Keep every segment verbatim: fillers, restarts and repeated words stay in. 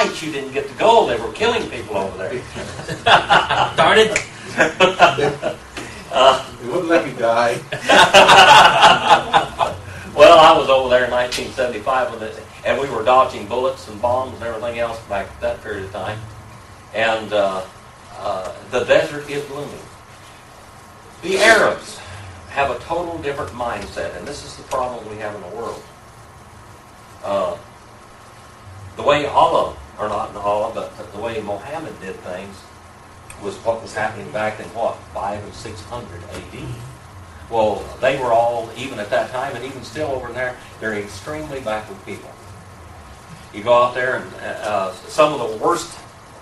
night you didn't get to go. They were killing people over there. Darn it. uh, They wouldn't let me die. Well, I was over there in nineteen seventy-five, when it, and we were dodging bullets and bombs and everything else back at that period of time. And uh, uh, the desert is blooming. The Arabs have a total different mindset, and this is the problem we have in the world. Uh, the way Allah, or not Allah, but the way Muhammad did things was what was happening back in what, five and six hundred A D. Well, they were all, even at that time, and even still over there, they're extremely backward people. You go out there and uh, some of the worst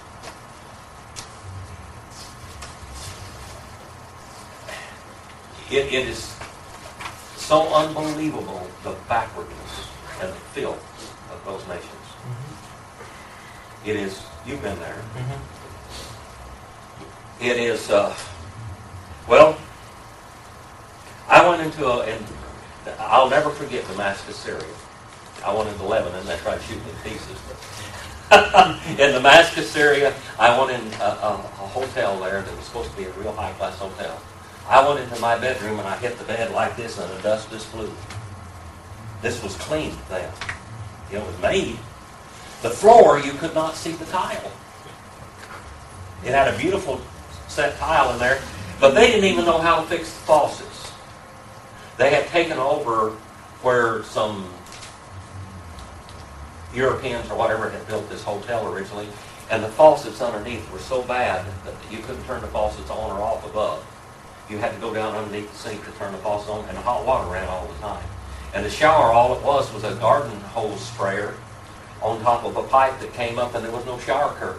It, it is so unbelievable, the backwardness and the filth of those nations. Mm-hmm. It is, you've been there. Mm-hmm. It is, uh, well, I went into a, and I'll never forget Damascus, Syria. I went into Lebanon, they tried to shoot me to pieces. In Damascus, Syria, I went in a, a, a hotel there that was supposed to be a real high-class hotel. I went into my bedroom and I hit the bed like this and the dust just flew. This was cleaned then. It was made. The floor, you could not see the tile. It had a beautiful set tile in there, but they didn't even know how to fix the faucets. They had taken over where some Europeans or whatever had built this hotel originally, and the faucets underneath were so bad that you couldn't turn the faucets on or off above. You had to go down underneath the sink to turn the faucet on, and the hot water ran all the time. And the shower, all it was was a garden hose sprayer on top of a pipe that came up, and there was no shower curtain.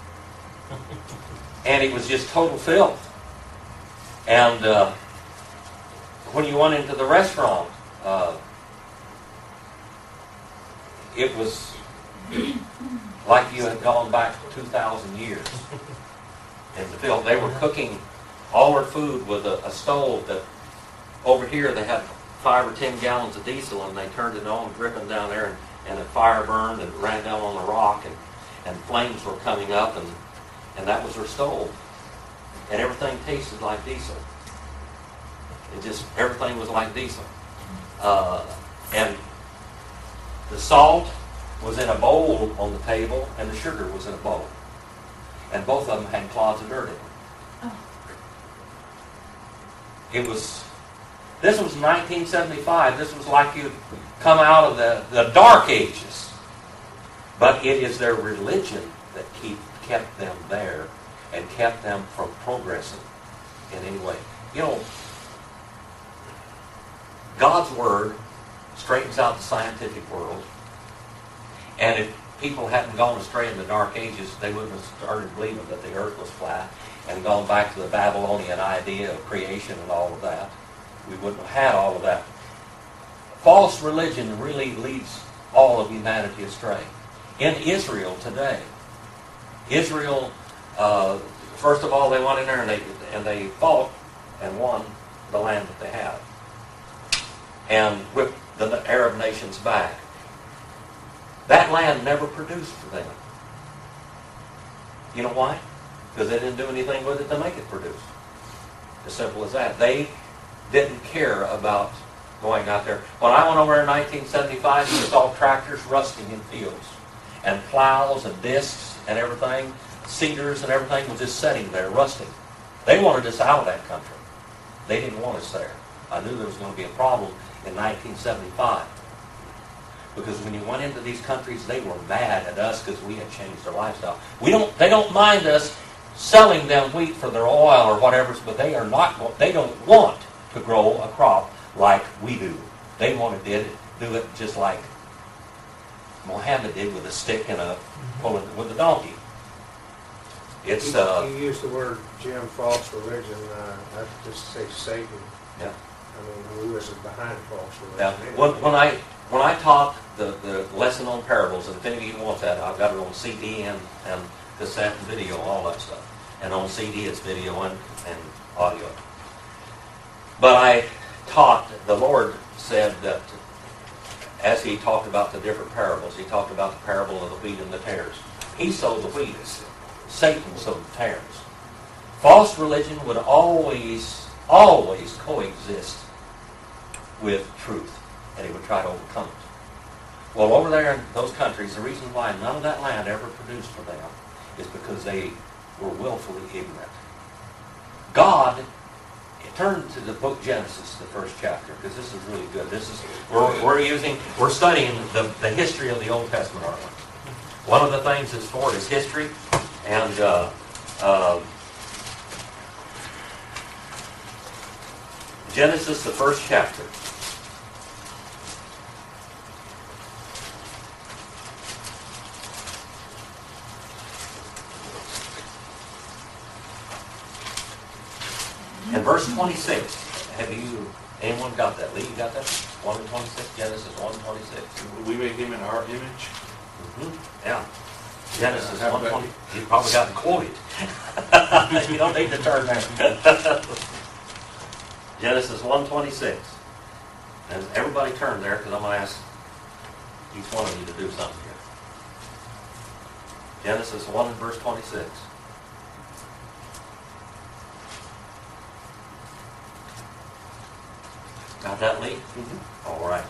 And it was just total filth. And uh, when you went into the restaurant, uh, it was like you had gone back two thousand years in the filth. They were cooking all their food with a, a stove that over here they had five or ten gallons of diesel, and they turned it on, dripping down there, and, and a fire burned and ran down on the rock, and, and flames were coming up, and, and that was their stove. And everything tasted like diesel. It just, everything was like diesel. Uh, and the salt was in a bowl on the table, and the sugar was in a bowl. And both of them had clods of dirt in them. It was, this was nineteen seventy-five. This was like you'd come out of the, the dark ages. But it is their religion that keep, kept them there and kept them from progressing in any way. You know, God's Word straightens out the scientific world. And if people hadn't gone astray in the dark ages, they wouldn't have started believing that the earth was flat and gone back to the Babylonian idea of creation and all of that. We wouldn't have had all of that. False religion really leads all of humanity astray. In Israel today, Israel, uh, first of all, they went in there and they, and they fought and won the land that they had, and whipped the Arab nations back. That land never produced for them. You know why? Because they didn't do anything with it to make it produce. As simple as that. They didn't care about going out there. When I went over in nineteen seventy-five, we saw tractors rusting in fields, and plows and discs and everything, cedars and everything was just sitting there rusting. They wanted us out of that country. They didn't want us there. I knew there was going to be a problem in nineteen seventy-five. Because when you went into these countries, they were mad at us because we had changed their lifestyle. We don't, they don't mind us selling them wheat for their oil or whatever, but they are not. They don't want to grow a crop like we do. They want to do it just like Muhammad did with a stick and a pulling with a donkey. It's uh. You use the word, Jim, false religion. Uh, I just say Satan. Yeah. I mean, who is behind false religion? Now, when, when I when I taught the, the lesson on parables, and if any of you want that, I've got it on C D and, and cassette and video, all that stuff. And on C D it's video and, and audio. But I taught, the Lord said that as He talked about the different parables, He talked about the parable of the wheat and the tares. He sowed the wheat. Satan sowed the tares. False religion would always, always coexist with truth, and he would try to overcome it. Well, over there in those countries, the reason why none of that land ever produced for them is because they were willfully ignorant. God, turn to the book Genesis, the first chapter, because this is really good. This is we're, we're using, we're studying the, the history of the Old Testament, aren't we? One of the things it's for is history, and uh, uh, Genesis, the first chapter. And verse twenty-six, have you, anyone got that? Lee, you got that? one and twenty-six, Genesis one and twenty-six. We make him in our image. Mm-hmm. Yeah. Genesis Yeah, one twenty. You probably got it quoted. You don't need to turn there. Genesis one twenty-six. And everybody turn there because I'm going to ask each one of you to do something here. Genesis one and verse twenty-six. Got that, Lee? Mm-hmm. All right.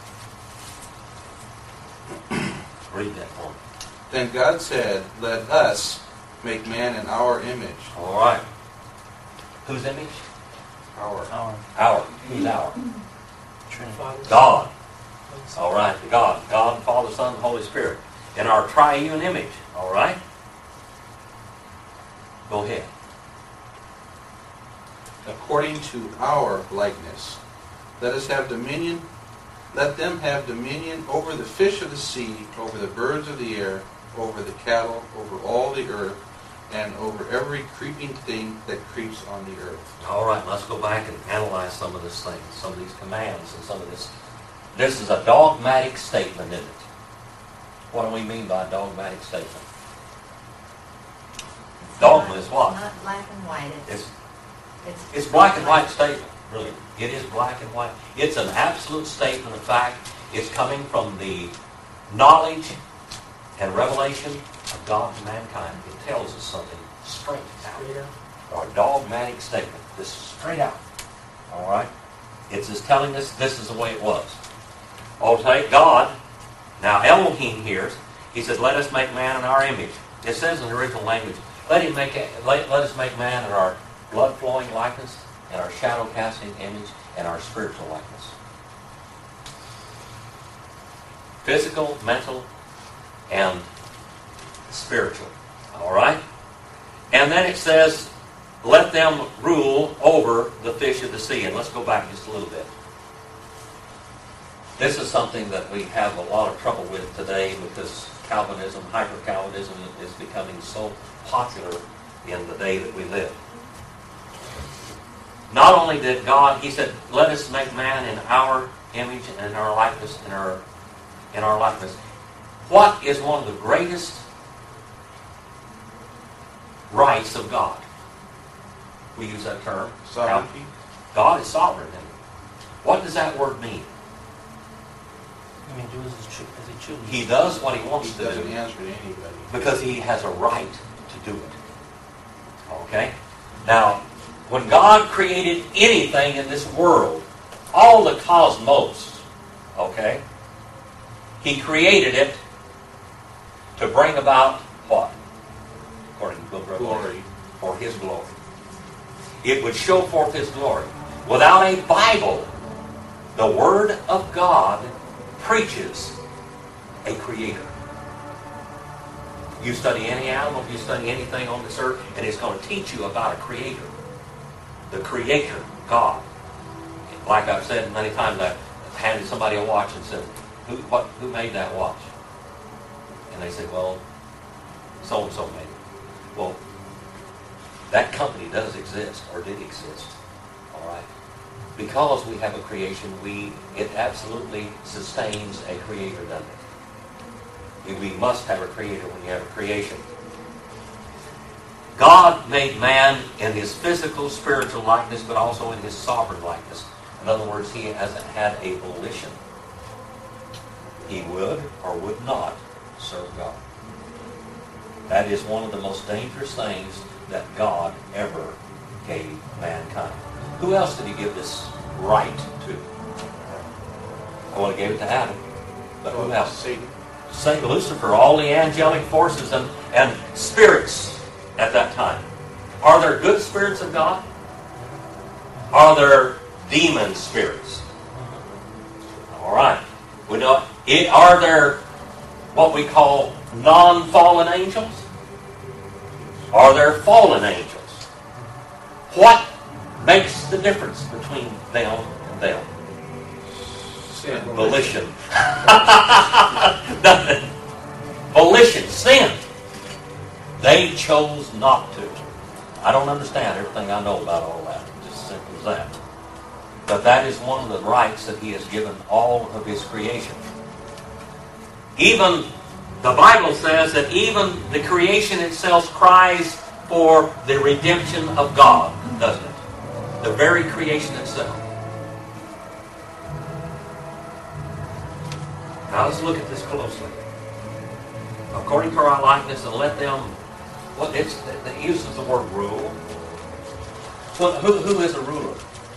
Read that for me. Then God said, "Let us make man in our image." All right. Whose image? Our. Our Our. Who's our? Trinity. God. All right. God. God, Father, Son, and Holy Spirit. In our triune image. All right? Go ahead. According to our likeness. Let us have dominion. Let them have dominion over the fish of the sea, over the birds of the air, over the cattle, over all the earth, and over every creeping thing that creeps on the earth. All right. Let's go back and analyze some of this thing, some of these commands, and some of this. This is a dogmatic statement, isn't it? What do we mean by a dogmatic statement? Dogma is what? Not black and white. It's, It's it's, It's black and white statement, really. It is black and white. It's an absolute statement of fact. It's coming from the knowledge and revelation of God to mankind. It tells us something straight out. Or a dogmatic statement. This is straight out. All right? It's just telling us this is the way it was. Okay, God. Now Elohim here, he said, let us make man in our image. It says in the original language, let him make let, let us make man in our blood-flowing likeness, and our shadow-casting image, and our spiritual likeness. Physical, mental, and spiritual. All right? And then it says, let them rule over the fish of the sea. And let's go back just a little bit. This is something that we have a lot of trouble with today because Calvinism, hyper-Calvinism is becoming so popular in the day that we live. Not only did God, he said, let us make man in our image and in our likeness, in our, in our likeness. What is one of the greatest rights of God? We use that term. Sovereignty. God is sovereign. What does that word mean? I mean, do as he cho- as he chooses. He does what he wants He to doesn't do answer to anybody. because he has a right to do it. Okay? Now, when God created anything in this world, all the cosmos, okay, he created it to bring about what? According to the book of Revelation. Glory. For his glory. It would show forth his glory. Without a Bible, the Word of God preaches a creator. You study any animal, you study anything on this earth, and it's going to teach you about a creator. The creator, God. Like I've said many times, I handed somebody a watch and said, who, what, who made that watch? And they said, well, so-and-so made it. Well, that company does exist, or did exist. All right? Because we have a creation, we it absolutely sustains a creator, doesn't it? We must have a creator when you have a creation. God made man in his physical, spiritual likeness, but also in his sovereign likeness. In other words, he hasn't had a volition. He would or would not serve God. That is one of the most dangerous things that God ever gave mankind. Who else did he give this right to? Well, he gave it to Adam. But who else? Satan. Saint Lucifer, all the angelic forces and, and spirits at that time. Are there good spirits of God? Are there demon spirits? All right. We know. It, are there what we call non-fallen angels? Are there fallen angels? What makes the difference between them and them? Sin. Volition. Nothing. Volition. Sin. They chose not to. I don't understand everything I know about all that. Just as simple as that. But that is one of the rights that he has given all of his creation. Even the Bible says that even the creation itself cries for the redemption of God, doesn't it? The very creation itself. Now let's look at this closely. According to our likeness, and let them. What well, it's it uses the word rule. Well, who who is a ruler?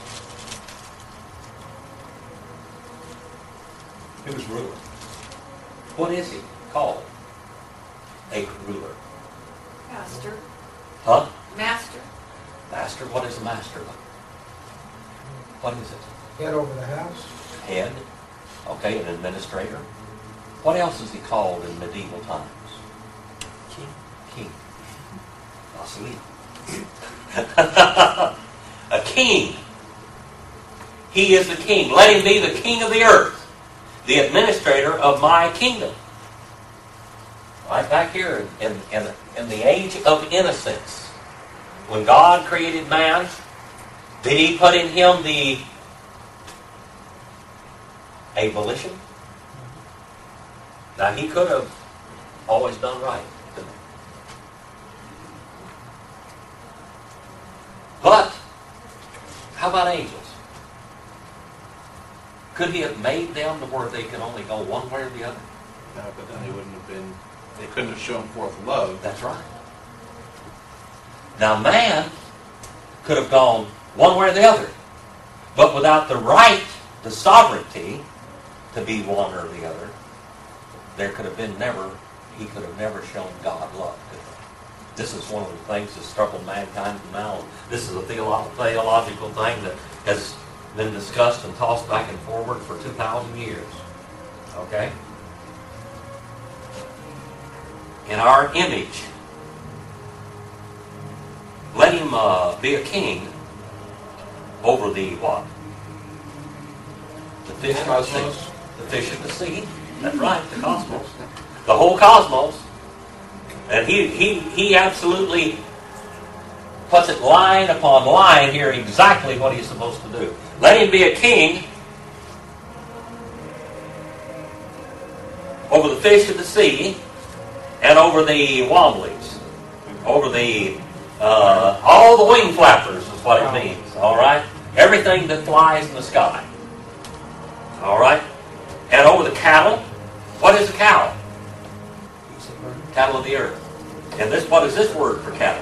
Who's ruler? What is he called? A ruler. Master. Huh? Master. Master. What is a master? What is it? Head over the house. Head. Okay, an administrator. What else is he called in medieval times? King. King. Asleep. A king. He is the king. Let him be the king of the earth. The administrator of my kingdom. Right back here in, in, in the age of innocence, when God created man, did he put in him the a volition? Now he could have always done right, couldn't he? But how about angels? Could he have made them to where they could only go one way or the other? No, but then they wouldn't have been, they couldn't have shown forth love. That's right. Now man could have gone one way or the other, but without the right, the sovereignty, to be one or the other, there could have been never, he could have never shown God love. Could he? This is one of the things that's troubled mankind from now on. This is a theolo- theological thing that has been discussed and tossed back and forward for two thousand years. Okay? In our image, let him uh, be a king over the what? The fish of the sea. The fish of the sea. That's right, the cosmos. The whole cosmos. And he, he, he absolutely puts it line upon line here exactly what he's supposed to do. Let him be a king over the fish of the sea and over the wobblies, over the uh, all the wing flappers is what it means. All right, everything that flies in the sky. All right, and over the cattle. What is a cow? Cattle of the earth. And this, what is this word for cattle?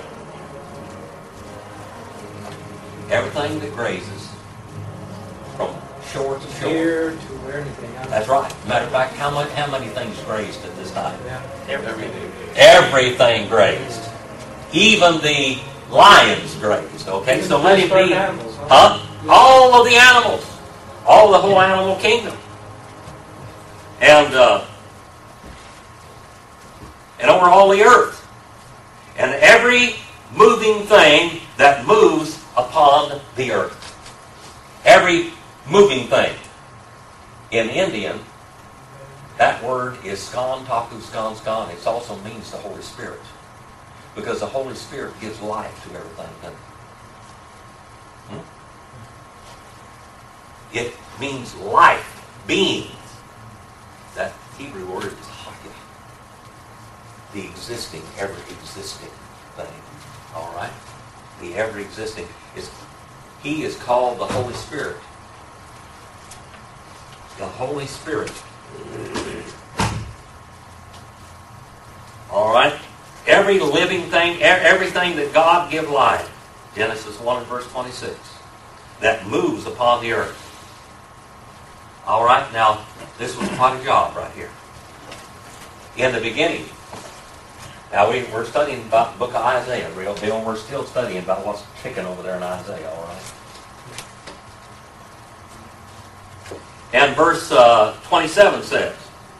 Everything that grazes from shore to shore. Here to where anything else. That's right. Matter of fact, how much, how many things grazed at this time? Yeah. Everything. Everything grazed. Even the lions grazed. Okay, Even so the let him first be. animals, huh? Huh? All of the animals. All the whole animal kingdom. And uh, and over all the earth. And every moving thing that moves upon the earth. Every moving thing. In Indian, that word is skan, taku, skan, skan. It also means the Holy Spirit. Because the Holy Spirit gives life to everything. Doesn't it? Hmm? It means life, being. That Hebrew word is haya. The existing, ever existing thing. All right? The ever existing is. He is called the Holy Spirit. The Holy Spirit. All right? Every every living thing, e- everything that God give life, Genesis one and verse twenty-six, that moves upon the earth. All right, now, this was quite a job right here. In the beginning, now we, we're studying about the book of Isaiah, real deal, and we're still studying about what's kicking over there in Isaiah, all right? And verse uh, twenty-seven says,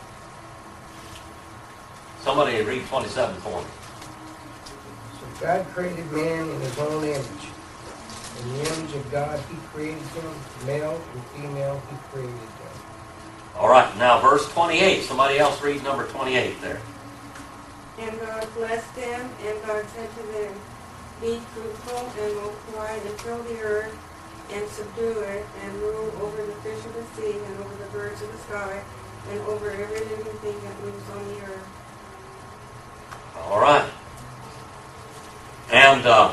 somebody read twenty-seven for me. So God created man in his own image. In the image of God he created them, male and female he created them. All right, now verse twenty-eight. Somebody else read number twenty-eight there. And God blessed them, and God said to them, be fruitful and multiply and fill the earth and subdue it and rule over the fish of the sea and over the birds of the sky and over every living thing that moves on the earth. All right. And uh,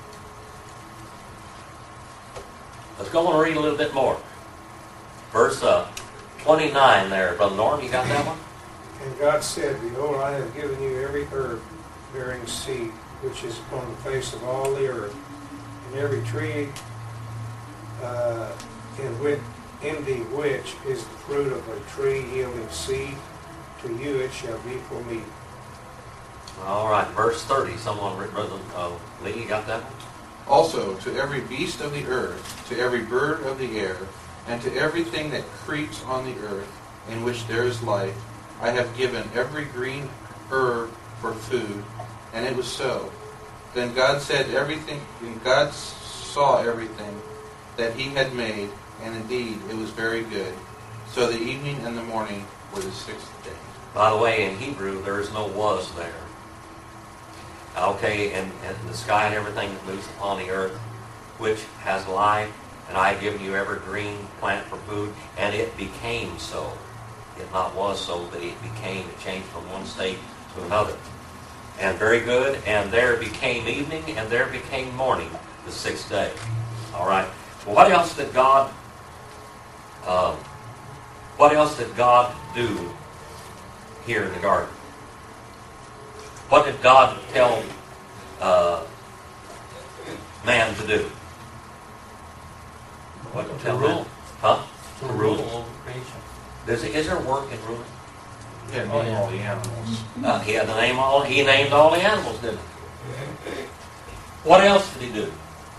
let's go on and read a little bit more. Verse uh, twenty-nine there. Brother Norm, you got that one? And God said, Behold, I have given you every herb bearing seed, which is upon the face of all the earth, and every tree uh, in, which, in the which is the fruit of a tree yielding seed. To you it shall be for meat. All right, verse thirty. Someone, Brother uh, Lee, you got that one? Also, to every beast of the earth, to every bird of the air, and to everything that creeps on the earth, in which there is life, I have given every green herb for food. And it was so. Then God said everything, and God saw everything that he had made, and indeed it was very good. So the evening and the morning were the sixth day. By the way, in Hebrew, there is no was there. Okay, and, and the sky and everything that moves upon the earth, which has life, and I have given you every green plant for food, and it became so. It not was so, but it became. It changed from one state to another. And very good, and there became evening, and there became morning, the sixth day. All right. Well, what else did God, uh, what else did God do here in the garden? What did God tell uh, man to do? What did he To tell rule. man? Huh? To To rule rule. over creation. Is, is there work in ruling? Yeah, Oh, name yeah. all the animals. Uh, he had to name all. He named all the animals, didn't he? What else did he do?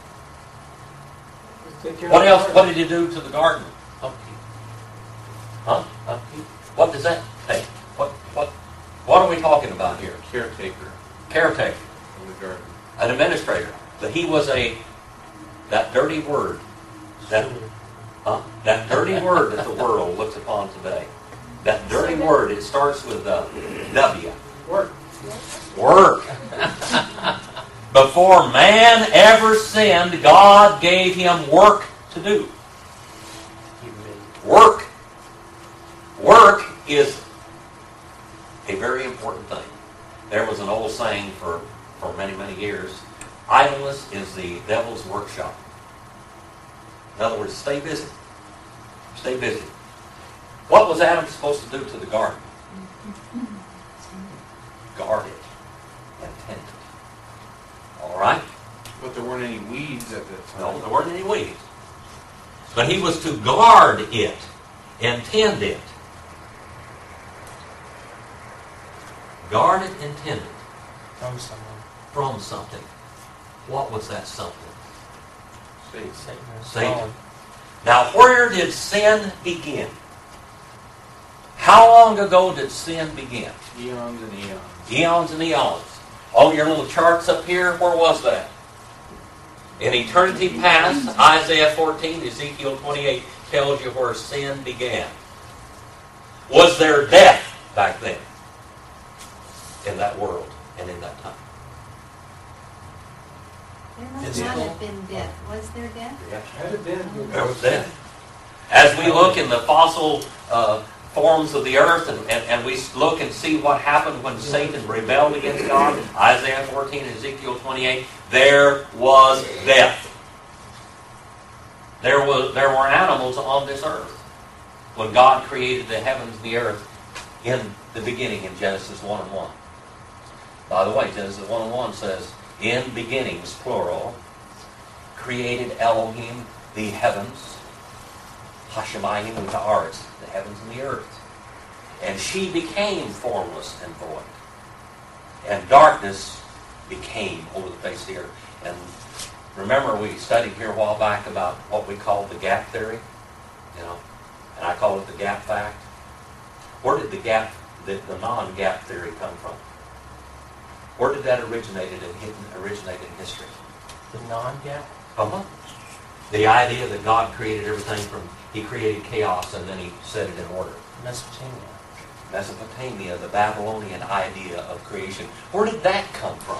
What else? What did he do to the garden? Upkeep. Huh? Upkeep. What does that take? What? What? What are we talking about here? Caretaker Caretaker, of the garden. an administrator. But he was a that dirty word. That huh? That dirty word that the world looks upon today. That dirty word. It starts with uh, W. Work. Work. Before man ever sinned, God gave him work to do. He made. Work. Work is a very important thing. There was an old saying for, for many, many years, idleness is the devil's workshop. In other words, stay busy. Stay busy. What was Adam supposed to do to the garden? Guard it and tend it. All right? But there weren't any weeds at that time. No, there weren't any weeds. But he was to guard it and tend it. Guard it and tend it From someone. from something. What was that something? Satan. Satan. or Satan. fallen. Now, where did sin begin? How long ago did sin begin? Eons and eons. Eons and eons. On your little charts up here, where was that? In eternity past, Isaiah fourteen, Ezekiel twenty-eight tells you where sin began. Was there death back then? In that world and in that time? There must Is it not cool? have been death. Was there death? Had it been. There was death. As we look in the fossil uh, forms of the earth and, and, and we look and see what happened when Satan rebelled against God, Isaiah fourteen and Ezekiel twenty-eight, there was death. There was there were animals on this earth when God created the heavens and the earth in the beginning in Genesis one and one. By the way, Genesis one and one says, in beginnings, plural, created Elohim the heavens, Hashemayim with the arts, the heavens and the earth. And she became formless and void. And darkness became over the face of the earth. And remember, we studied here a while back about what we call the gap theory, you know, and I call it the gap fact. Where did the gap, the, the non-gap theory come from? Where did that originated in originate in history? The non-gap? Uh-huh. The idea that God created everything from, He created chaos and then He set it in order. Mesopotamia. Mesopotamia, the Babylonian idea of creation. Where did that come from?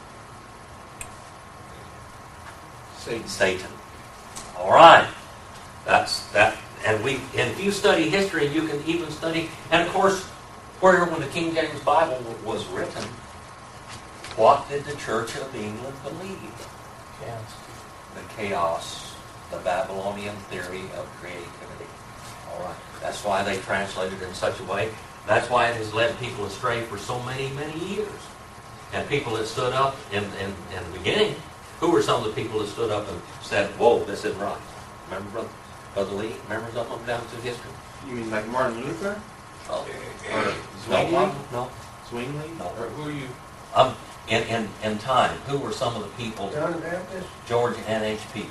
Satan. Satan. All right. That's that. And we, and if you study history, you can even study, and of course, where when the King James Bible was written, what did the Church of England believe? Chaos. The chaos, the Babylonian theory of creativity. All right. That's why they translated it in such a way. That's why it has led people astray for so many, many years. And people that stood up in, in, in the beginning, who were some of the people that stood up and said, whoa, this isn't right? Remember, Brother, Brother Lee? Remember some of them down through history? You mean like Martin Luther? Oh. Or No, Zwingli? no. Zwingli? No. Or who are you? Um, in, in, in time, who were some of the people? John the Baptist? George N H Peters.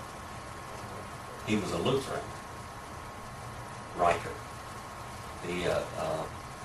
He was a Lutheran writer. The, uh, uh,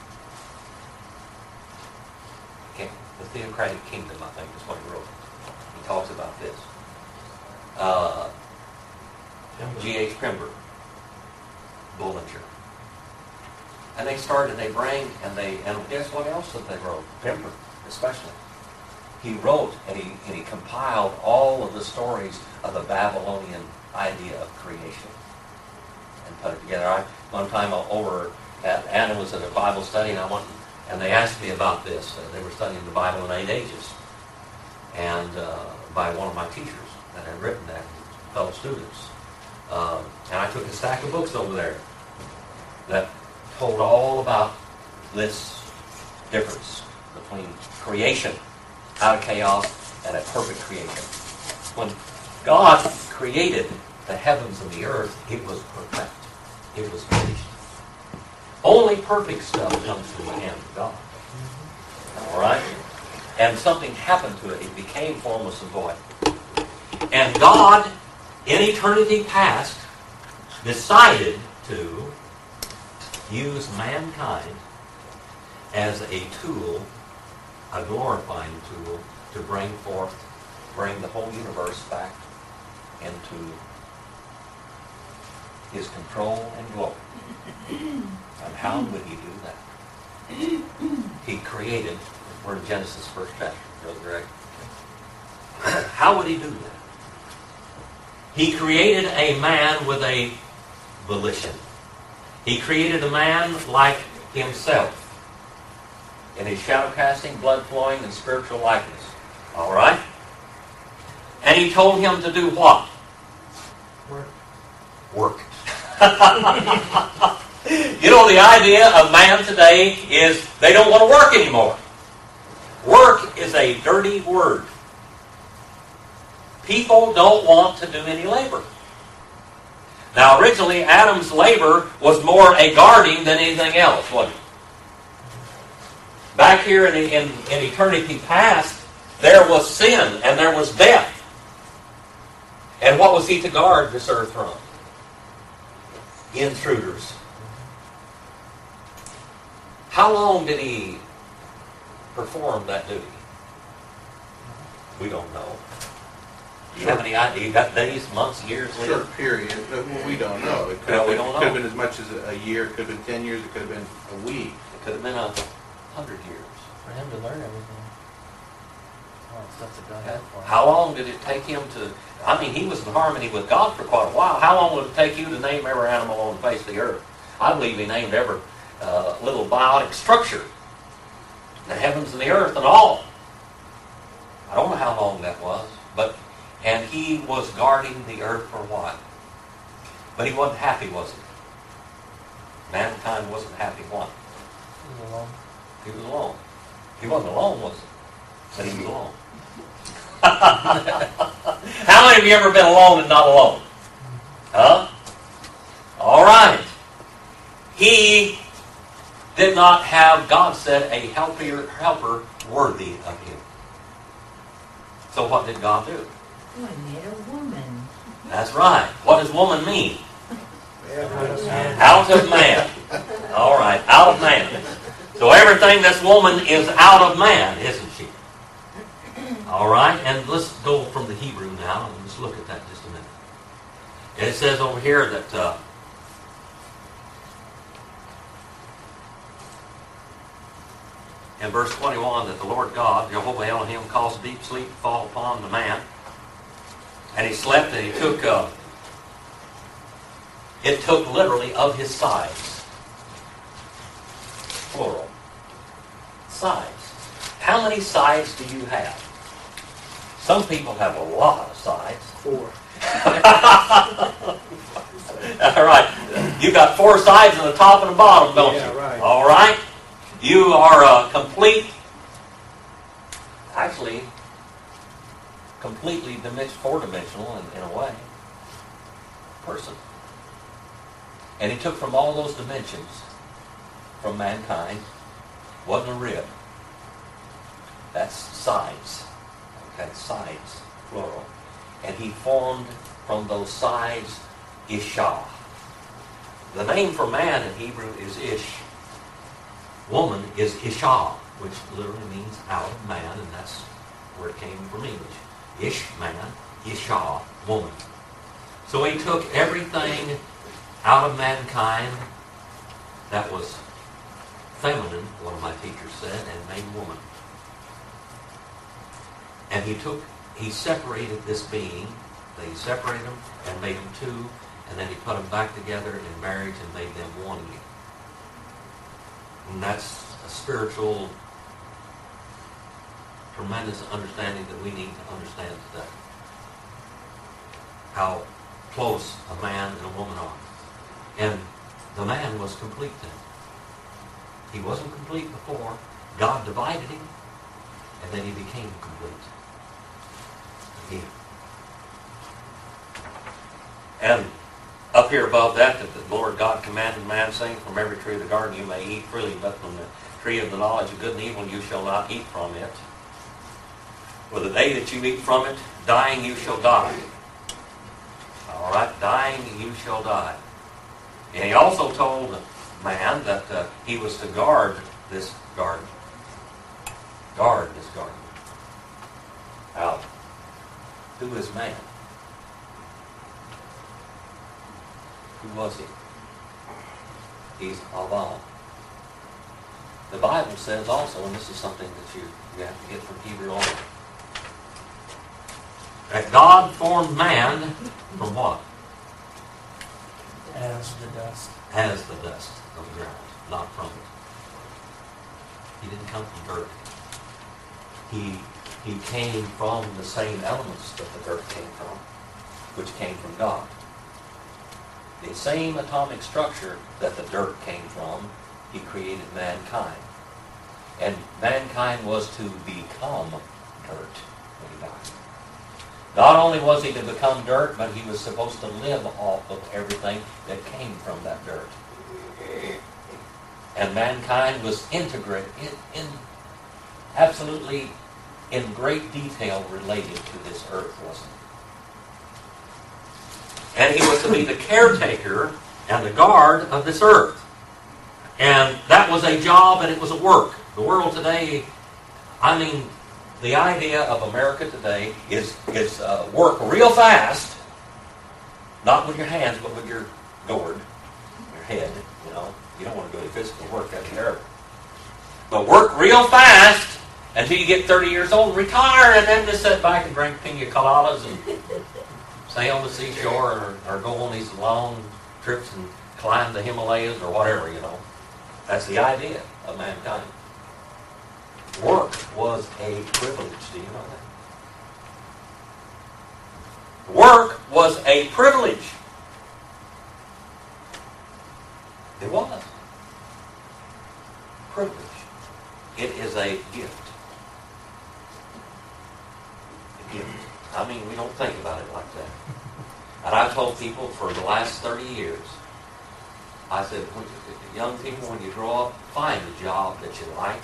okay, the Theocratic Kingdom, I think, is what he wrote. He talks about this. Uh, G H Pember, Bullinger. And they started, they bring, and they, and guess what else that they wrote? Pember, especially. He wrote, and he, and he compiled all of the stories of the Babylonian idea of creation and put it together. I, one time over at Anna was at a Bible study, and I went, and they asked me about this. Uh, they were studying the Bible in eight ages, and uh, by one of my teachers that had written that, fellow students. Uh, and I took a stack of books over there that told all about this difference between creation out of chaos and a perfect creation. When God created the heavens and the earth, it was perfect. It was finished. Only perfect stuff comes from the hand of God. All right? And something happened to it. It became formless and void. And God, in eternity past, decided to use mankind as a tool, a glorifying tool, to bring forth, bring the whole universe back into His control and glory. And how would He do that? He created, we're in Genesis first chapter, Brother Greg. How would He do that? He created a man with a volition. He created a man like Himself, in His shadow casting, blood flowing, and spiritual likeness. All right? And He told him to do what? Work. Work. You know, the idea of man today is they don't want to work anymore. Work is a dirty word. People don't want to do any labor. Now, originally, Adam's labor was more a guarding than anything else, wasn't it? Back here in, in, in eternity past, there was sin and there was death. And what was He to guard this earth from? Intruders. How long did He perform that duty? We don't know. Do you have any idea? You got days, months, years later? Short period, but we don't know. It could, Well, have, we been, don't could have know. been as much as a year, it could have been ten years, it could have been a week. It could have been a hundred years. For him to learn everything. Oh, that's a guy had for him. How long did it take him to... I mean, he was in harmony with God for quite a while. How long would it take you to name every animal on the face of the earth? I believe He named every uh, little biotic structure. The heavens and the earth and all. I don't know how long that was, but... And He was guarding the earth for what? But He wasn't happy, was He? Mankind wasn't happy. What? He was alone. He was alone. He wasn't alone, was He? But he was alone. How many of you ever been alone and not alone? Huh? All right. He did not have, God said, a helper, helper worthy of him. So what did God do? Oh, I made a woman. That's right. What does woman mean? Yeah, Out of man. All right, out of man. So everything this woman is out of man, isn't she? All right, and let's go from the Hebrew now and let's look at that just a minute. And it says over here that uh, in verse twenty-one that the Lord God, Jehovah Elohim, caused deep sleep to fall upon the man. And he slept and he took, uh, it took literally of his sides. Plural. Sides. How many sides do you have? Some people have a lot of sides. four. All right. You got four sides on the top and the bottom, don't Yeah, you? right. All right. You are a complete, actually, completely dimension, four-dimensional in, in a way, person. And he took from all those dimensions, from mankind, wasn't a rib. That's sides. Okay, sides, plural. And he formed from those sides Ishah. The name for man in Hebrew is Ish. Woman is Ishah, which literally means out of man, and that's where it came from English. Ish, man, Ishah, woman. So he took everything out of mankind that was feminine, one of my teachers said, and made woman. And he took, he separated this being, they separated them and made them two, and then he put them back together in marriage and made them one again. And that's a spiritual, tremendous understanding that we need to understand today. How close a man and a woman are. And the man was complete then. He wasn't complete before. God divided him, and then he became complete again. And up here above that, that the Lord God commanded man, saying, from every tree of the garden you may eat freely, but from the tree of the knowledge of good and evil you shall not eat from it. For the day that you eat from it, dying you shall die. All right, dying you shall die. And he also told man that uh, he was to guard this garden. Guard this garden. Now, who is man? Who was he? He's Aval. The Bible says also, and this is something that you, you have to get from Hebrew on, that God formed man from what? As the dust. As the dust of the ground, not from it. He didn't come from dirt. He, he came from the same elements that the dirt came from, which came from God. The same atomic structure that the dirt came from, he created mankind. And mankind was to become dirt when he died. Not only was he to become dirt, but he was supposed to live off of everything that came from that dirt. And mankind was integrated, in, in absolutely in great detail related to this earth, wasn't it? And he was to be the caretaker and the guard of this earth. And that was a job and it was a work. The world today, I mean, the idea of America today is, is uh, work real fast, not with your hands, but with your gourd, your head, you know. You don't want to do any physical work, that's terrible. But work real fast until you get thirty years old and retire, and then just sit back and drink pina coladas and stay on the seashore or, or go on these long trips and climb the Himalayas or whatever, you know. That's the idea of mankind. Work was a privilege. Do you know that? Work was a privilege. It was. Privilege. It is a gift. guilt. I mean, we don't think about it like that. And I've told people for the last thirty years, I said, when, young people, when you grow up, find a job that you like.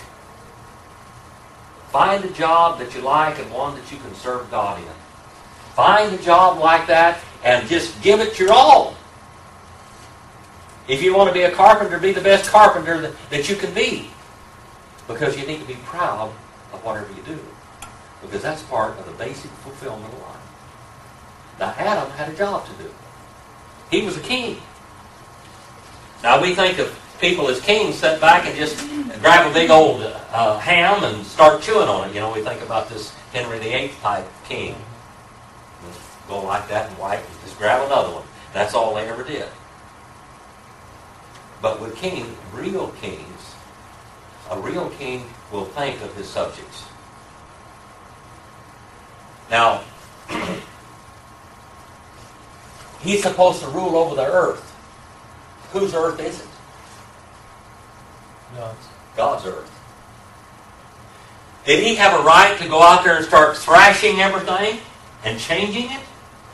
Find a job that you like and one that you can serve God in. Find a job like that and just give it your all. If you want to be a carpenter, be the best carpenter that, that you can be. Because you need to be proud of whatever you do. Because that's part of the basic fulfillment of life. Now, Adam had a job to do. He was a king. Now, we think of people as kings sit back and just grab a big old uh, ham and start chewing on it. You know, we think about this Henry the Eighth type king. Go like that and wipe and just grab another one. That's all they ever did. But with kings, real kings, a real king will think of his subjects. Now, he's supposed to rule over the earth. Whose earth is it? God's. God's earth. Did he have a right to go out there and start thrashing everything and changing it?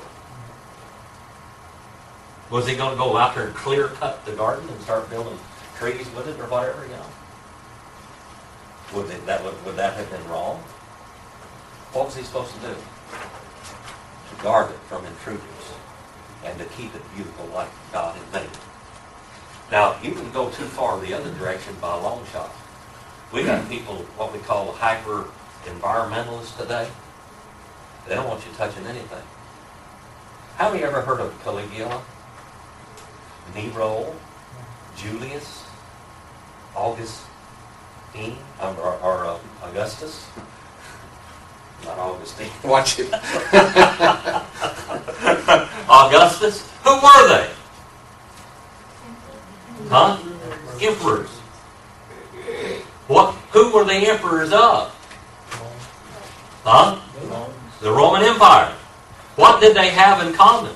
Was he going to go out there and clear cut the garden and start building trees with it or whatever, you know? Would, it, that, would, would that have been wrong? What was he supposed to do? To guard it from intruders and to keep it beautiful like God had made it. Now, you can go too far the other direction by a long shot. We got people, what we call hyper-environmentalists today. They don't want you touching anything. Have you ever heard of Caligula, Nero, Julius, Augustine, or, or, or uh, Augustus? Not Augustine. Watch it. Augustus? Who were they? Huh? Emperors. What? Who were the emperors of? Huh? The Roman Empire. What did they have in common?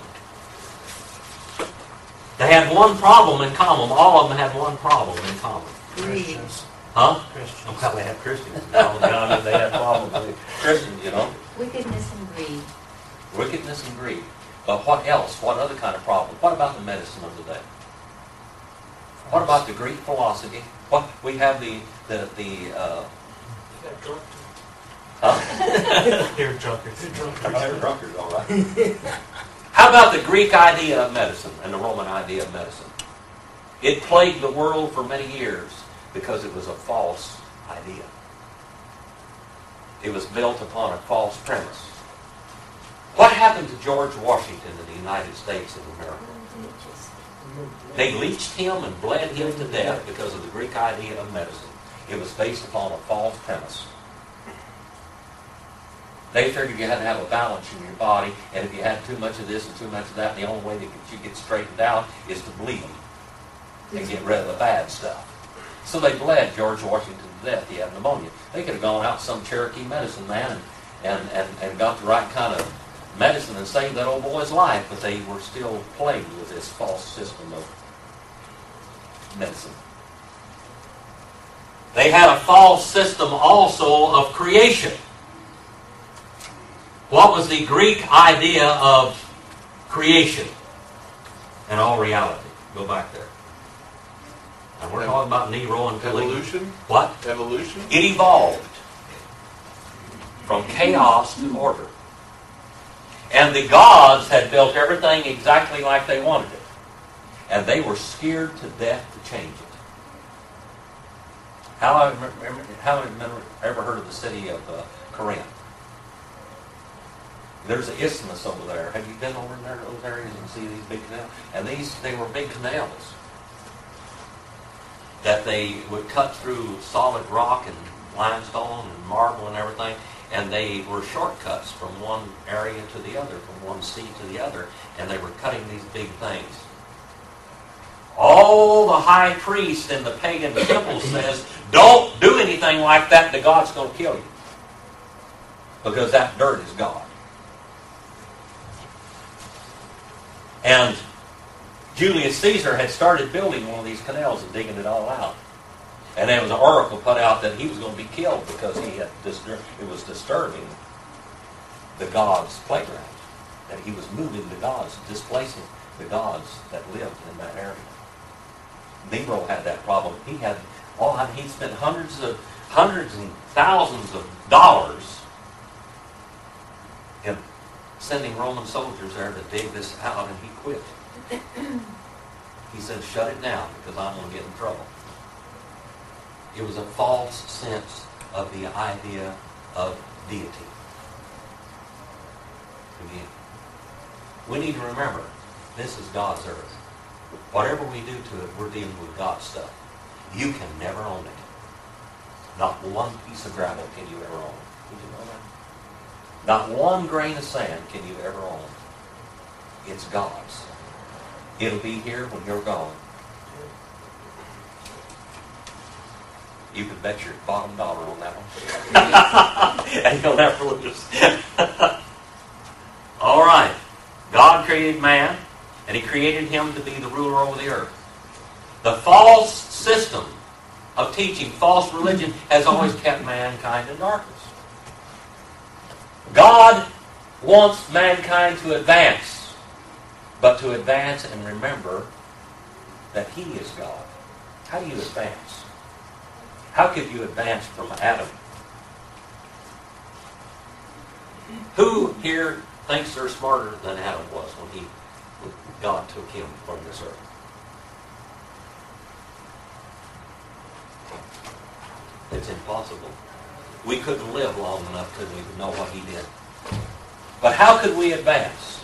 They had one problem in common. All of them had one problem in common. Greed. Huh? Christians. Oh, well, they had Christians. No, I mean, they had problems with Christians, you know. Wickedness and greed. Wickedness and greed. But what else? What other kind of problem? What about the medicine of the day? What about the Greek philosophy? What we have the the the. Uh, huh? They're drunkards. They're drunkards. They're drunkards, all right. How about the Greek idea of medicine and the Roman idea of medicine? It plagued the world for many years because it was a false idea. It was built upon a false premise. What happened to George Washington in the United States of America? They leeched him and bled him to death because of the Greek idea of medicine. It was based upon a false premise. They figured you had to have a balance in your body, and if you had too much of this and too much of that, the only way that you get straightened out is to bleed and get rid of the bad stuff. So they bled George Washington to death. He had pneumonia. They could have gone out to some Cherokee medicine man and, and, and, and got the right kind of medicine and saved that old boy's life, but they were still plagued with this false system of medicine. They had a false system also of creation. What was the Greek idea of creation in all reality? Go back there. And we're talking about Nero and Caligula. Evolution? What? Evolution? It evolved from chaos to order. And the gods had built everything exactly like they wanted it. And they were scared to death to change it. How I remember, how have you ever heard of the city of uh, Corinth? There's an isthmus over there. Have you been over in there, those areas, and see these big canals? And these, they were big canals that they would cut through solid rock and limestone and marble and everything, and they were shortcuts from one area to the other, from one sea to the other, and they were cutting these big things. All the high priest in the pagan temple says, don't do anything like that, the God's going to kill you. Because that dirt is God. And Julius Caesar had started building one of these canals and digging it all out. And there was an oracle put out that he was going to be killed because he had distur- it was disturbing the gods' playground. That he was moving the gods, displacing the gods that lived in that area. Nero had that problem. He had all he spent hundreds of hundreds and thousands of dollars in sending Roman soldiers there to dig this out, and he quit. He said, "Shut it down because I'm going to get in trouble." It was a false sense of the idea of deity. Again, we need to remember, this is God's earth. Whatever we do to it, we're dealing with God's stuff. You can never own it. Not one piece of gravel can you ever own. Did you know that? Not one grain of sand can you ever own. It's God's. It'll be here when you're gone. You can bet your bottom dollar on that one. And you'll never lose. All right. God created man, and he created him to be the ruler over the earth. The false system of teaching, false religion, has always kept mankind in darkness. God wants mankind to advance, but to advance and remember that he is God. How do you advance? How could you advance from Adam? Who here thinks they're smarter than Adam was when he, when God took him from this earth? It's impossible. We couldn't live long enough, could we, to know what he did. But how could we advance?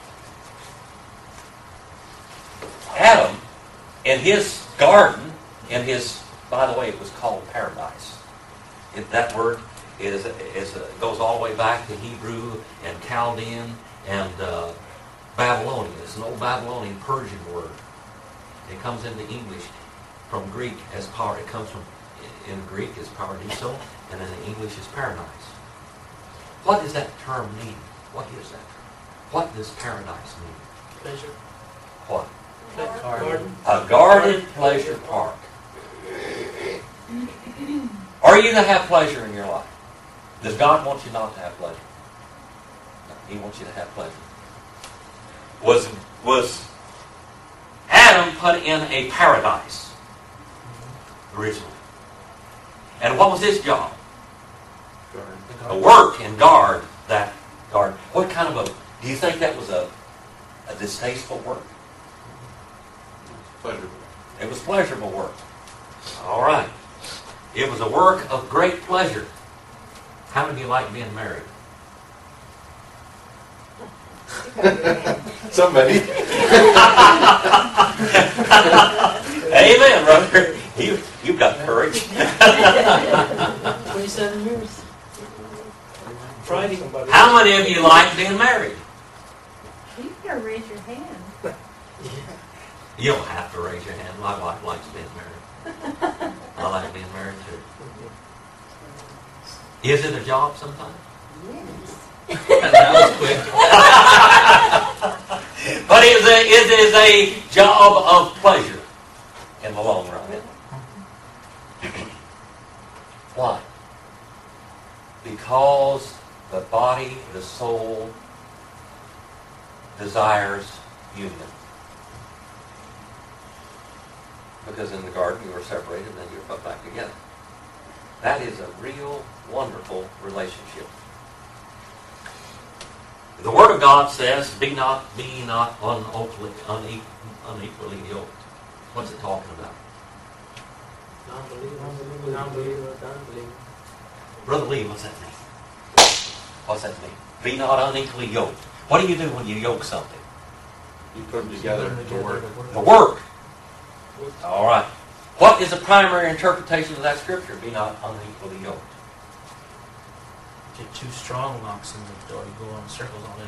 Adam, in his garden, in his, by the way, it was called paradise. It, that word is, is uh, goes all the way back to Hebrew and Chaldean and uh, Babylonian. It's an old Babylonian Persian word. It comes into English from Greek as power. It comes from in Greek is paradiso, and in English is paradise. What does that term mean? What is that term? What does paradise mean? Pleasure. What? Garden. A guarded pleasure park. Are you to have pleasure in your life? Does God want you not to have pleasure? No, he wants you to have pleasure. Was, was Adam put in a paradise originally? And what was his job? To work and guard that garden. What kind of a, do you think that was a, a distasteful work? Pleasurable. It was pleasurable work. All right. It was a work of great pleasure. How many of you like being married? Somebody. Amen, brother. You, you've got courage. Twenty-seven years. Friday. How many of you like being married? You gotta raise your hand. You don't have to raise your hand. My wife likes being married. I like being married too. Is it a job sometimes? Yes. That was quick. But it is, a, it is a job of pleasure in the long run. Isn't it? Why? Because the body, the soul, desires union. Because in the garden you were separated and then you were put back together. That is a real, wonderful relationship. The Word of God says, be not, be ye not unequally, unequally yoked. What's it talking about? Non-believer. Non-believer. Non-believer. Brother Lee, what's that mean? What's that mean? Be not unequally yoked. What do you do when you yoke something? You put them together to work. The work. All right. What is the primary interpretation of that scripture? Be not unequally yoked. Get two strong locks in the door. You go on circles all day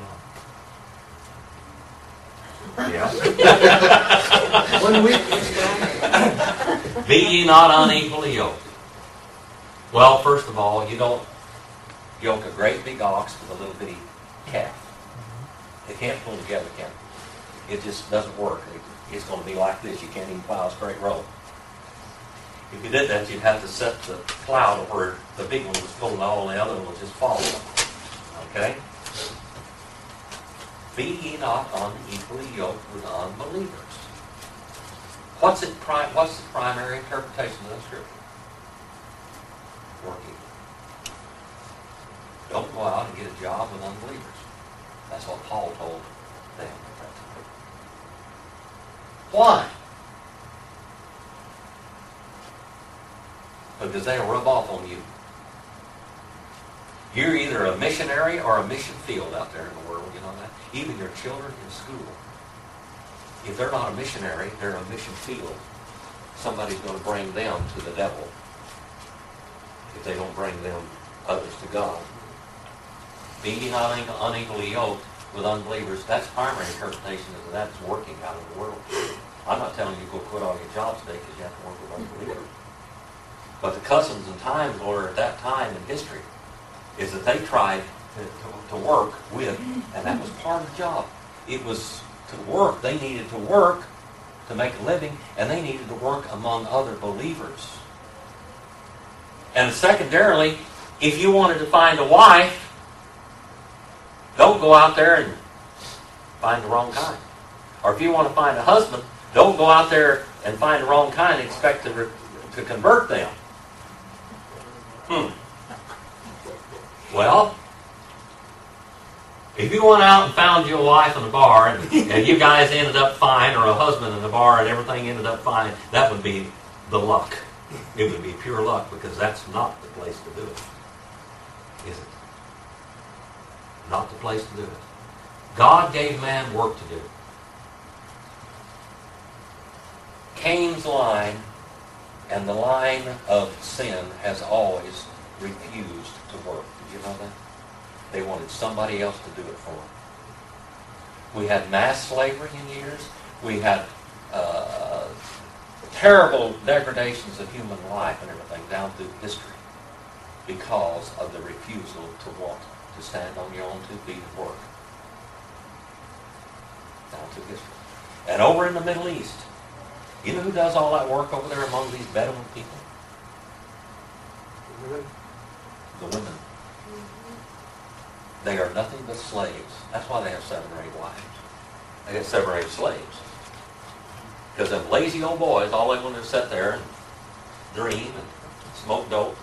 long. Yeah. One week. Be ye not unequally yoked. Well, first of all, you don't yoke a great big ox with a little bitty calf. They can't pull together, can they? It just doesn't work. It's going to be like this. You can't even plow a straight row. If you did that, you'd have to set the plow to where the big one was pulling all, and the other one was just following. Okay? Be ye not unequally yoked with unbelievers. What's it? Pri- what's the primary interpretation of the scripture? Working. Don't go out and get a job with unbelievers. That's what Paul told them. Why? Because they'll rub off on you. You're either a missionary or a mission field out there in the world, you know that? Even your children in school. If they're not a missionary, they're a mission field. Somebody's going to bring them to the devil if they don't bring them others to God. Be ye not unequally yoked with unbelievers. That's primary interpretation of that's working out in the world. I'm not telling you to go quit all your jobs today because you have to work with unbelievers. But the customs and times were at that time in history is that they tried to, to, to work with, and that was part of the job. It was to work. They needed to work to make a living, and they needed to work among other believers. And secondarily, if you wanted to find a wife, don't go out there and find the wrong kind. Or if you want to find a husband, don't go out there and find the wrong kind and expect to, re- to convert them. Hmm. Well, if you went out and found you a wife in a bar and, and you guys ended up fine, or a husband in the bar and everything ended up fine, that would be the luck. It would be pure luck, because that's not the place to do it. Is it? Not the place to do it. God gave man work to do. Cain's line and the line of sin has always refused to work. Did you know that? They wanted somebody else to do it for them. We had mass slavery in years. We had uh, terrible degradations of human life and everything down through history because of the refusal to want to stand on your own two feet and work. Down through history. And over in the Middle East, you know who does all that work over there among these Bedouin people? The women. They are nothing but slaves. That's why they have seven or eight wives. They have seven or eight slaves. Because them lazy old boys, all they want to do is sit there and dream and smoke dope.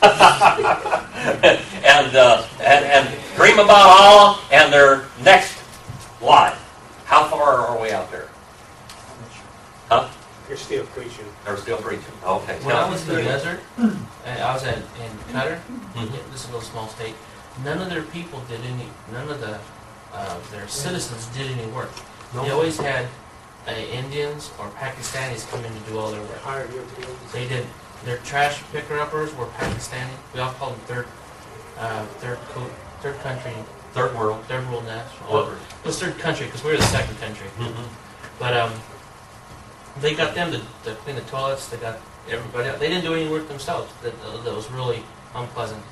and, uh, and and dream about Allah and their next life. How far are we out there? Huh? You're still preaching. They're still preaching. Okay. When tell I me. was in the desert, and I was in, in Qatar, Mhm. this is a little small state, none of their people did any, none of the, uh, their citizens did any work. They always had uh, Indians or Pakistanis come in to do all their work. Hired your people. They did, their trash picker-uppers were Pakistani. We all call them third, uh, third, co- third country, Third world. third world national. Well, Well, it was third country because we were the second country. mhm. But um, they got them to, to clean the toilets. They got everybody else. They didn't do any work themselves. That, that was really unpleasant.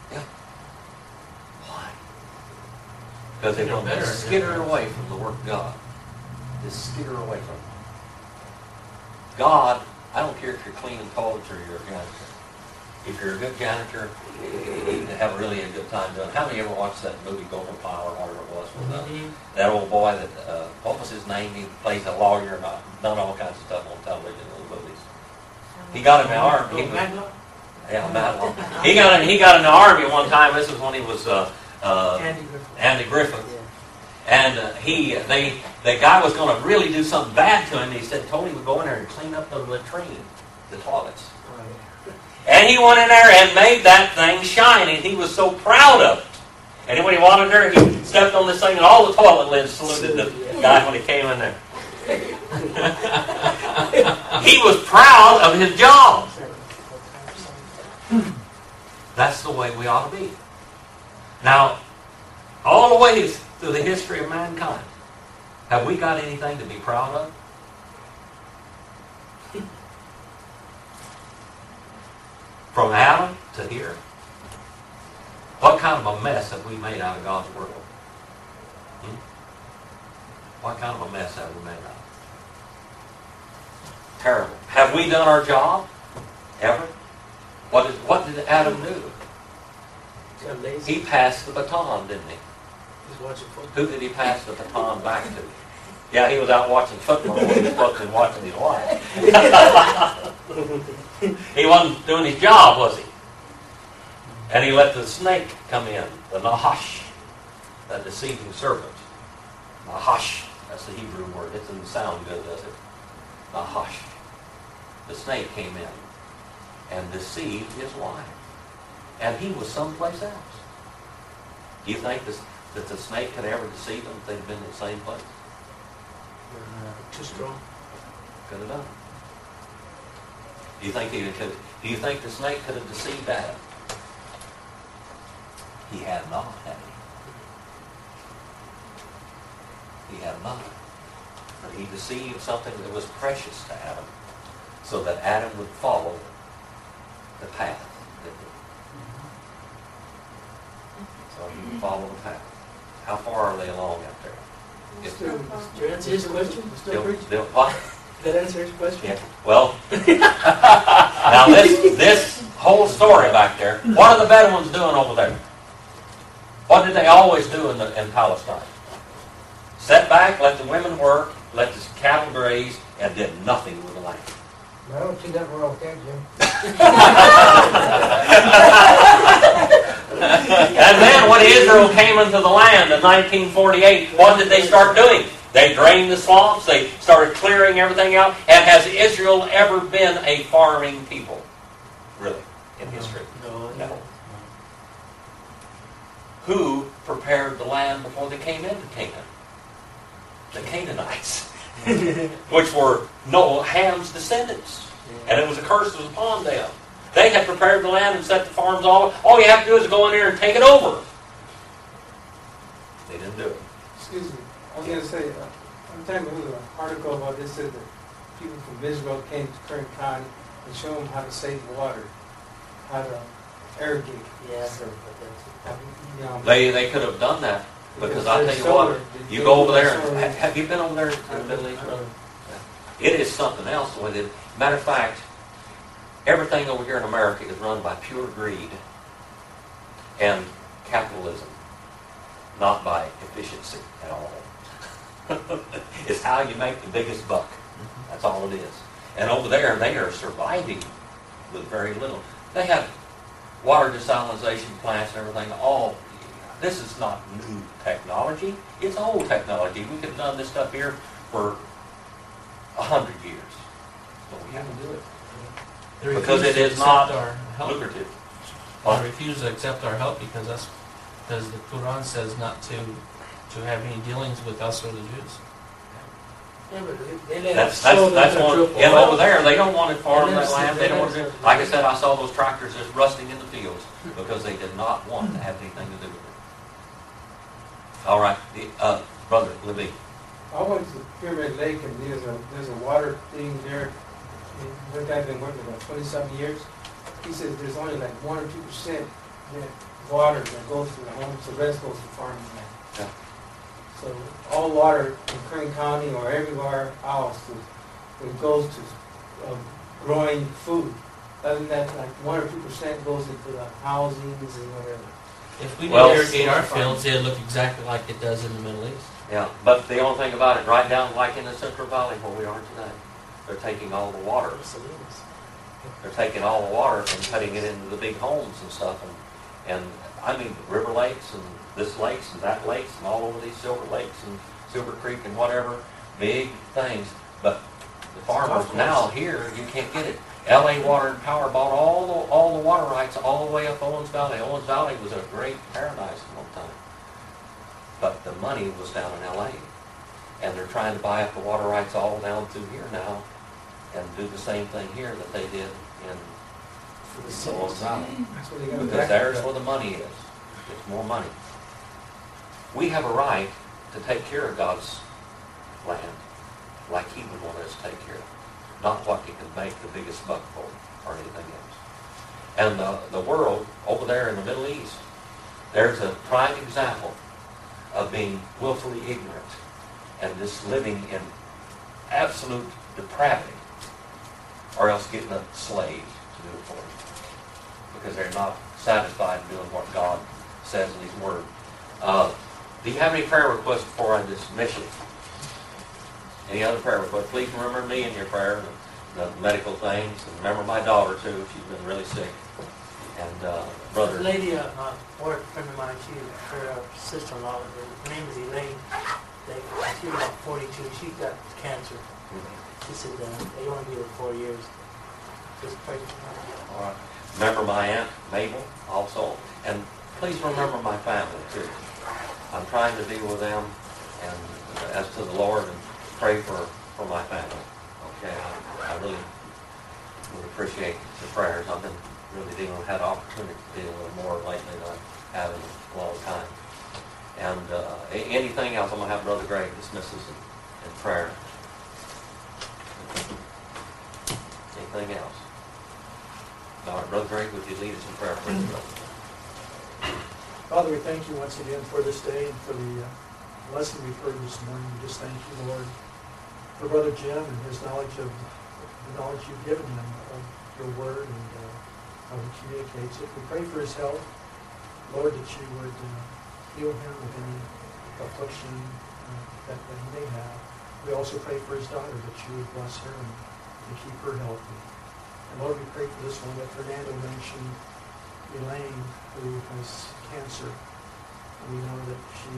Why? Because they They're want to better. skitter away from the work of God. Just skitter away from it. God, I don't care if you're cleaning toilets or you're a janitor. If you're a good janitor, you have really a good time doing it. How many ever watched that movie Golden Pile or whatever it was with uh, Mhm. that old boy that, uh, what was his name? He plays a lawyer and uh, done all kinds of stuff on television in the movies. He got in the army. He was, yeah, Madeline. He got in. He got in the army one time. This was when he was uh, uh, Andy Griffith. Andy Griffith, and uh, he they the guy was going to really do something bad to him. He said, told him to go in there and clean up the latrine, the toilets. And he went in there and made that thing shine, and he was so proud of it. And when he went in there, he stepped on this thing, and all the toilet lids saluted the guy when he came in there. He was proud of his job. That's the way we ought to be. Now, all the way through the history of mankind, have we got anything to be proud of? From Adam to here? What kind of a mess have we made out of God's world? Hmm? What kind of a mess have we made out of it? Terrible. Have we done our job? Ever? What did, what did Adam do? He passed the baton, didn't he? He's watching football. Who did he pass the baton back to? Yeah, he was out watching football when he was supposed to be watching his wife. He wasn't doing his job, was he? And he let the snake come in, the Nahash, that deceiving serpent. Nahash, that's the Hebrew word. It doesn't sound good, does it? Nahash. The snake came in and deceived his wife. And he was someplace else. Do you think this, that the snake could ever deceive them if they'd been in the same place? Too strong. Could have done it. Do you think he could? Do you think the snake could have deceived Adam? He had not, had he? He had not. But he deceived something that was precious to Adam, so that Adam would follow the path. So he would follow the path. How far are they along out there? Yes. Still, did you answer his question? Still Still, preaching? still, what? Did that answer his question? Yeah. Well, now this this whole story back there. What are the Bedouins doing over there? What did they always do in the in Palestine? Set back, let the women work, let the cattle graze, and did nothing with the land. I don't see nothing wrong with that, Jim. And then when Israel came into the land in nineteen forty-eight, what did they start doing? They drained the swamps, they started clearing everything out. And has Israel ever been a farming people? Really, in history? No. No. Who prepared the land before they came into Canaan? The Canaanites, which were Noah, Ham's descendants. And it was a curse that was upon them. They had prepared the land and set the farms all. All you have to do is go in there and take it over. They didn't do it. Excuse me. I was going to say, uh, I'm talking about an article about this said that people from Israel came to Kern County and showed them how to save water, how to irrigate. Yeah, I've heard about that. You know, They they could have done that because I tell there's you solar. what, They- you they go over use there. solar. And, have you been over there in the Middle East? It is something else with it. Matter of fact, everything over here in America is run by pure greed and capitalism, not by efficiency at all. It's how you make the biggest buck. That's all it is. And over there, they are surviving with very little. They have water desalination plants and everything. All this is not new technology. It's old technology. We could have done this stuff here for a hundred years, but we haven't do it. They Because refuse it to is accept not our help. lucrative. They refuse to accept our help because us, because the Quran says not to to have any dealings with us or the Jews. Yeah, but they, they let That's us that's sow that's them one. triple And well. over there, they don't want to farm They that let us- land. They they don't let want to. us- Like I said, I saw those tractors just rusting in the fields because they did not want to have anything to do with it. All right, the, uh, brother Libby. I went to Pyramid Lake and there's a there's a water thing there. And the guy's been working about twenty something years. He says there's only like one or two percent that water that goes to the homes. The rest goes to farming land. Yeah. So all water in Kern County or everywhere else, it, it goes to uh, growing food. Other than that, like one or two percent goes into the housings and whatever. If we Well- did irrigate our fields, they'd look exactly like it does in the Middle East. Yeah, but the only thing about it, right down like in the Central Valley where we are today, they're taking all the water. They're taking all the water and putting it into the big homes and stuff, and and I mean River Lakes and this lakes and that lakes and all over these Silver Lakes and Silver Creek and whatever, big things. But the farmers now here, you can't get it. L A Water and Power bought all the all the water rights all the way up Owens Valley. Owens Valley was a great paradise at one time, but the money was down in L A, and they're trying to buy up the water rights all down through here now, and do the same thing here that they did in Owens Valley. That's what they got. Because there's where the money is. It's more money. We have a right to take care of God's land like He would want us to take care of it. Not what He can make the biggest buck for or anything else. And the, the world over there in the Middle East, there's a prime example of being willfully ignorant and just living in absolute depravity, or else getting a slave to do it for them. Because they're not satisfied in doing what God says in His Word. Uh, Do you have any prayer requests before I dismiss you? Any other prayer requests? Please remember me in your prayer, the medical things, and remember my daughter too. She's been really sick. And uh, brother. Lady, uh, uh, work friend of mine, she, her uh, sister-in-law, her name is Elaine. They, she's about forty-two. She got cancer. She said uh, they only give her four years. Just pray for her. All right. Remember my aunt Mabel also, and please remember my family too. I'm trying to deal with them, and as to the Lord, and pray for for my family. Okay, I, I really would appreciate the prayers. I've been really dealing, had opportunity to deal with more lately than I have in a long time. And uh, a- anything else, I'm going to have Brother Greg dismiss us in, in prayer. Anything else? All right, Brother Greg, would you lead us in prayer, please, brother? Father, we thank you once again for this day and for the uh, lesson we've heard this morning. We just thank you, Lord, for Brother Jim and his knowledge of the knowledge you've given him of your word and uh, how he communicates it. We pray for his health, Lord, that you would uh, heal him of any affliction uh, that, that he may have. We also pray for his daughter, that you would bless her and, and keep her healthy. And Lord, we pray for this one that Fernando mentioned, Elaine, who has cancer. And we know that she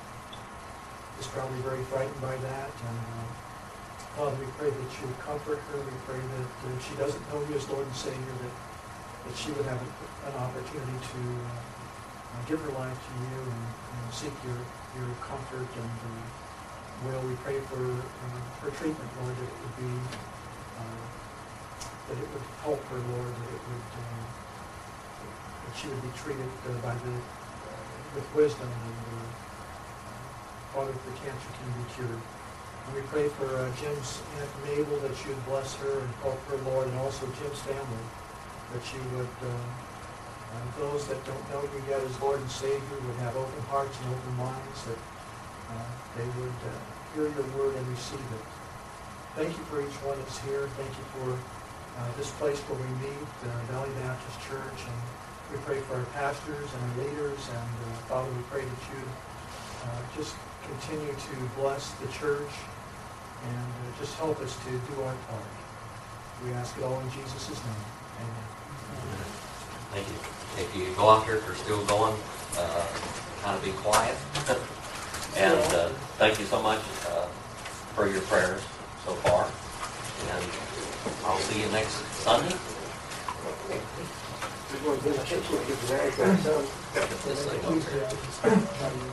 is probably very frightened by that. And uh, Father, we pray that you would comfort her. We pray that uh, if she doesn't know you as Lord and Savior, that, that she would have an opportunity to uh, give her life to you and, and seek your, your comfort and uh, will. We pray for uh, her treatment, Lord, that it would be, uh, that it would help her, Lord, that it would, uh, that she would be treated uh, by the, uh, with wisdom and uh, Father, if the cancer can be cured. And we pray for uh, Jim's Aunt Mabel, that you would bless her and help her, Lord, and also Jim's family, that you would, uh, uh, those that don't know you yet as Lord and Savior would have open hearts and open minds, that uh, they would uh, hear your word and receive it. Thank you for each one that's here. Thank you for uh, this place where we meet, uh, Valley Baptist Church, and we pray for our pastors and our leaders, and uh, Father, we pray that you uh, just continue to bless the church and uh, just help us to do our part. We ask it all in Jesus' name. Amen. Thank you. If you go out here, if you're still going, uh, kind of be quiet. And uh, thank you so much uh, for your prayers so far. And I'll see you next Sunday. We're going to get a picture of the